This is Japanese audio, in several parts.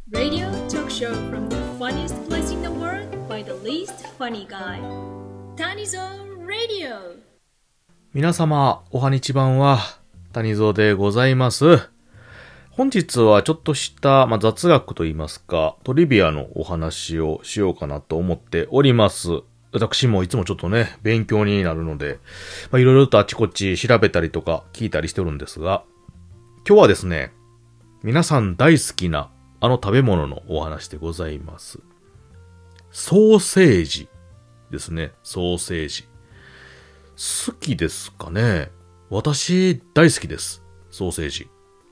Radio talk show from the funniest place in the world by the least funny guy. Tanizo Radio. 皆様、おはにちばんは、谷蔵でございます。本日はちょっとした、雑学といいますか、トリビアのお話をしようかなと思っております。私もいつもちょっとね、勉強になるので、いろいろとあちこち調べたりとか聞いたりしてるんですが、今日はですね、皆さん大好きなあの食べ物のお話でございます。ソーセージですね、ソーセージ。好きですかね？私大好きです。ソーセージ。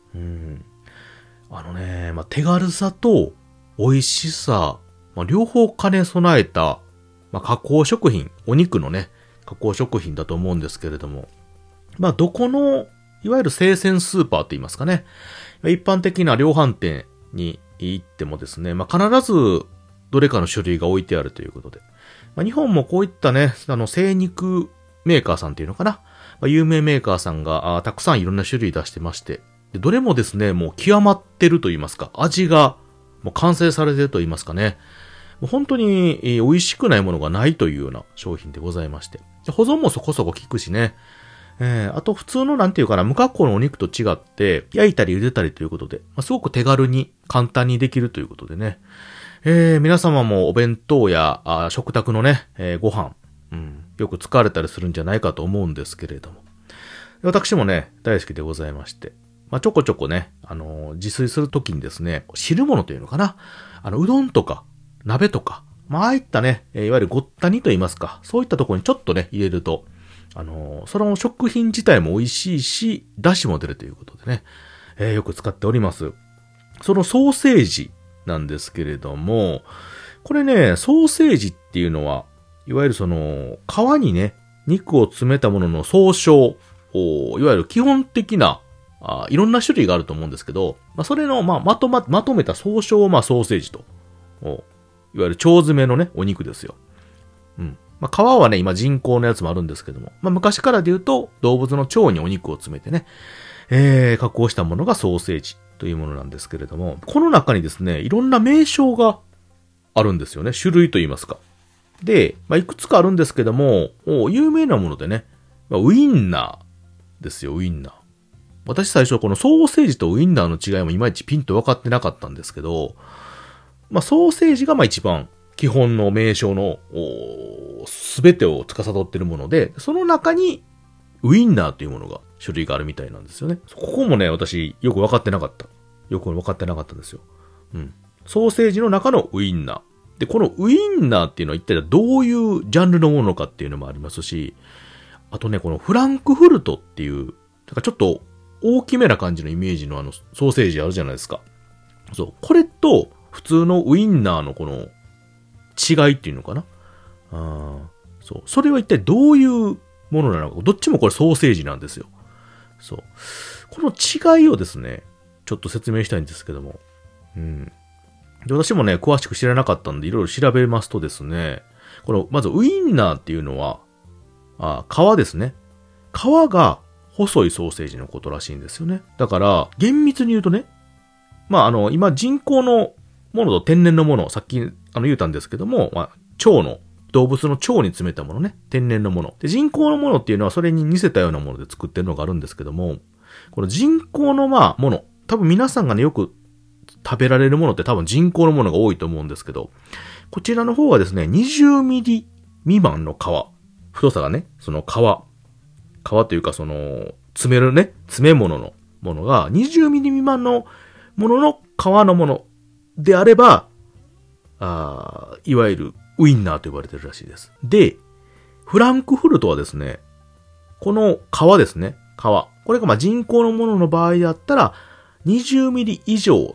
手軽さと美味しさ、両方兼ね備えた、加工食品、お肉のね、加工食品だと思うんですけれども、どこの、いわゆる生鮮スーパーって言いますかね、一般的な量販店に行ってもですね、必ずどれかの種類が置いてあるということで、日本もこういったね、精肉メーカーさんっていうのかな、有名メーカーさんがたくさんいろんな種類出してまして、でどれもですね、もう極まってると言いますか、味がもう完成されてると言いますかね、もう本当に美味しくないものがないというような商品でございまして、で保存もそこそこ効くしね、あと普通の無加工のお肉と違って焼いたり茹でたりということで、すごく手軽に簡単にできるということでね、皆様もお弁当や食卓のね、ご飯、よく使われたりするんじゃないかと思うんですけれども、私もね大好きでございまして、ちょこちょこね、自炊するときにですね、汁物というのかな、うどんとか鍋とか、ああいったね、いわゆるごった煮と言いますか、そういったところにちょっとね入れると、その食品自体も美味しいし、出汁も出るということでね、よく使っております。そのソーセージなんですけれども、これね、ソーセージっていうのは、いわゆるその、皮にね、肉を詰めたものの総称、いわゆる基本的ないろんな種類があると思うんですけど、それの、まとめた総称を、ソーセージと、いわゆる腸詰めのね、お肉ですよ。皮はね、今人工のやつもあるんですけども、昔からで言うと、動物の腸にお肉を詰めてね、加工したものがソーセージというものなんですけれども、この中にですね、いろんな名称があるんですよね。種類と言いますか。で、いくつかあるんですけども、有名なものでね、ウインナーですよ、ウインナー。私最初このソーセージとウインナーの違いもいまいちピンと分かってなかったんですけど、ソーセージが一番基本の名称のすべてを司っているもので、その中にウインナーというものが種類があるみたいなんですよね。ここもね、私よく分かってなかった。よく分かってなかったんですよ。ソーセージの中のウインナー。で、このウインナーっていうのは一体どういうジャンルのものかっていうのもありますし、あとね、このフランクフルトっていう、ちょっと大きめな感じのイメージのソーセージあるじゃないですか。そう。これと普通のウインナーのこの違いっていうのかな。そう。それは一体どういうものなのか。どっちもこれソーセージなんですよ。そう。この違いをですね、ちょっと説明したいんですけども。で、私もね、詳しく知らなかったんで、いろいろ調べますとですね、まずウインナーっていうのは、皮ですね。皮が細いソーセージのことらしいんですよね。だから、厳密に言うとね、今人工のものと天然のもの、さっき言うたんですけども、動物の腸に詰めたものね、天然のもの。で、人工のものっていうのはそれに似せたようなもので作ってるのがあるんですけども、この人工のもの、多分皆さんがね、よく食べられるものって多分人工のものが多いと思うんですけど、こちらの方はですね、20ミリ未満の皮。太さがね、その皮というかその、詰め物のものが20ミリ未満のものの皮のものであれば、いわゆるウインナーと呼ばれてるらしいです。で、フランクフルトはですね、この皮ですね、皮。これが人工のものの場合だったら、20ミリ以上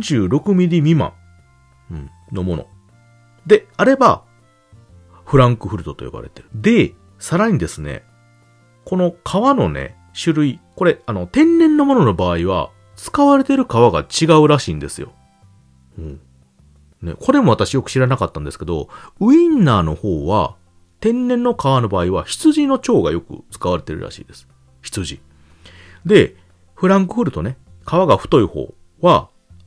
36ミリ未満、のものであれば、フランクフルトと呼ばれてる。で、さらにですね、この皮のね、種類、これ、天然のものの場合は、使われてる皮が違うらしいんですよ。これも私よく知らなかったんですけど、ウインナーの方は、天然の皮の場合は、羊の腸がよく使われてるらしいです。羊。で、フランクフルトね、皮が太い方は、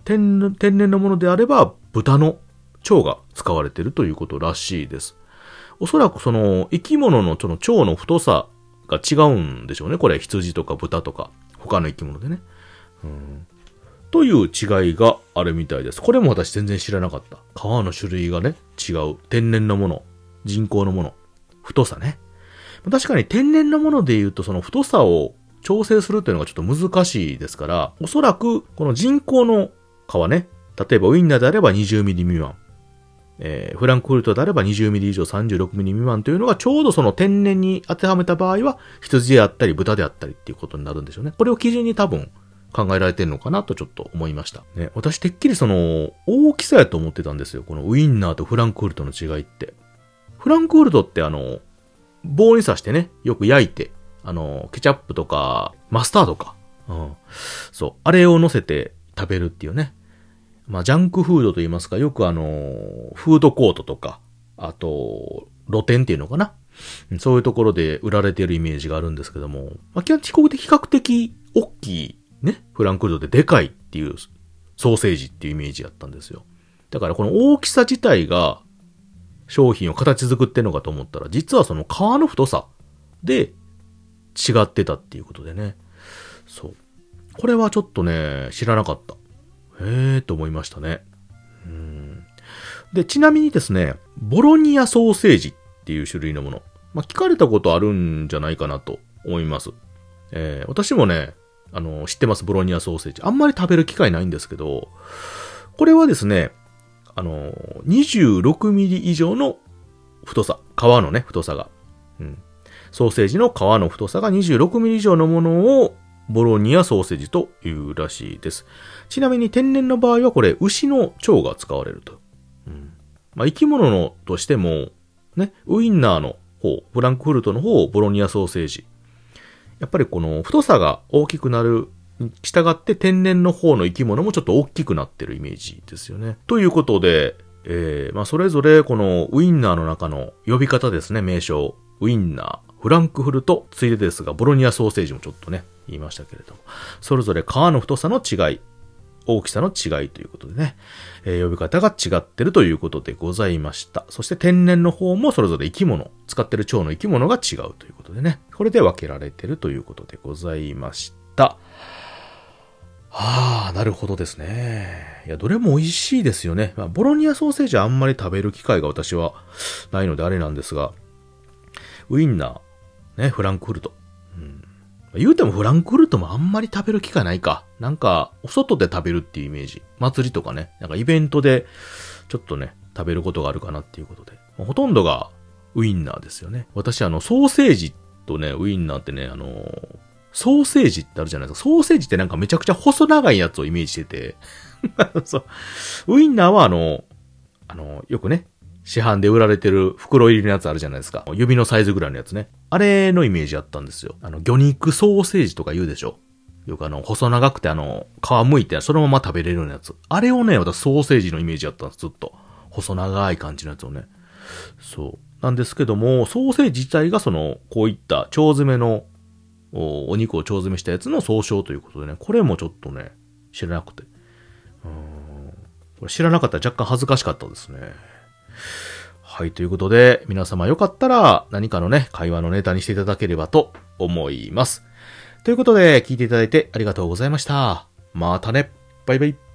天然のものであれば豚の腸が使われているということらしいです。おそらくその生き物のその腸の太さが違うんでしょうね。これ羊とか豚とか他の生き物でね。という違いがあるみたいです。これも私全然知らなかった。皮の種類がね、違う。天然のもの、人工のもの、太さね。確かに天然のもので言うとその太さを調整するというのがちょっと難しいですから、おそらくこの人工の皮ね、例えばウインナーであれば20ミリ未満、フランクフルトであれば20ミリ以上36ミリ未満というのがちょうどその天然に当てはめた場合は羊であったり豚であったりっていうことになるんでしょうね。これを基準に多分考えられてるのかなとちょっと思いました。ね、私てっきりその大きさやと思ってたんですよ。このウインナーとフランクフルトの違いって。フランクフルトって棒に刺してね、よく焼いて、ケチャップとかマスタードか。そう。あれを乗せて食べるっていうね。まあ、ジャンクフードと言いますか、よくフードコートとか、あと、露店っていうのかな。そういうところで売られているイメージがあるんですけども、まあ、比較的大きいね、フランクフルトででかいっていうソーセージっていうイメージやったんですよ。だからこの大きさ自体が商品を形作ってんのかと思ったら、実はその皮の太さで違ってたっていうことでね。そう。これはちょっとね、知らなかった。へーと思いましたね。で、ちなみにですね、ボロニアソーセージっていう種類のもの。まあ、聞かれたことあるんじゃないかなと思います。私もね、知ってます、ボロニアソーセージ。あんまり食べる機会ないんですけど、これはですね、26ミリ以上の太さ。皮のね、太さが。ソーセージの皮の太さが26ミリ以上のものをボロニアソーセージというらしいです。ちなみに天然の場合はこれ、牛の腸が使われると。まあ、生き物のとしても、ね、ウインナーの方、フランクフルトの方、ボロニアソーセージ。やっぱりこの太さが大きくなるに従って天然の方の生き物もちょっと大きくなってるイメージですよね。ということで、まあそれぞれこのウインナーの中の呼び方ですね、名称。ウインナー、フランクフルト、ついでですが、ボロニアソーセージもちょっとね、言いましたけれども。それぞれ皮の太さの違い、大きさの違いということでね、呼び方が違ってるということでございました。そして天然の方もそれぞれ生き物、使ってる腸の生き物が違うということでね、これで分けられてるということでございました。はあ、なるほどですね。いや、どれも美味しいですよね。まあ、ボロニアソーセージはあんまり食べる機会が私はないのであれなんですが、ウインナー、ね、フランクフルト。言うてもフランクフルトもあんまり食べる機会ないか。なんか、お外で食べるっていうイメージ。祭りとかね。なんかイベントで、ちょっとね、食べることがあるかなっていうことで。ほとんどがウインナーですよね。私ソーセージとね、ウインナーってね、ソーセージってあるじゃないですか。ソーセージってなんかめちゃくちゃ細長いやつをイメージしてて。そう。ウインナーはよくね、市販で売られてる袋入りのやつあるじゃないですか。指のサイズぐらいのやつね。あれのイメージあったんですよ。魚肉ソーセージとか言うでしょ。よく細長くて皮剥いてそのまま食べれるようなやつ。あれをね、私ソーセージのイメージあったんです、ずっと。細長い感じのやつをね。そう。なんですけども、ソーセージ自体がこういった腸詰めの、お肉を腸詰めしたやつの総称ということでね、これもちょっとね、知らなくて。これ知らなかったら若干恥ずかしかったですね。はい、ということで、皆様よかったら何かのね、会話のネタにしていただければと思います。ということで、聞いていただいてありがとうございました。またね。バイバイ。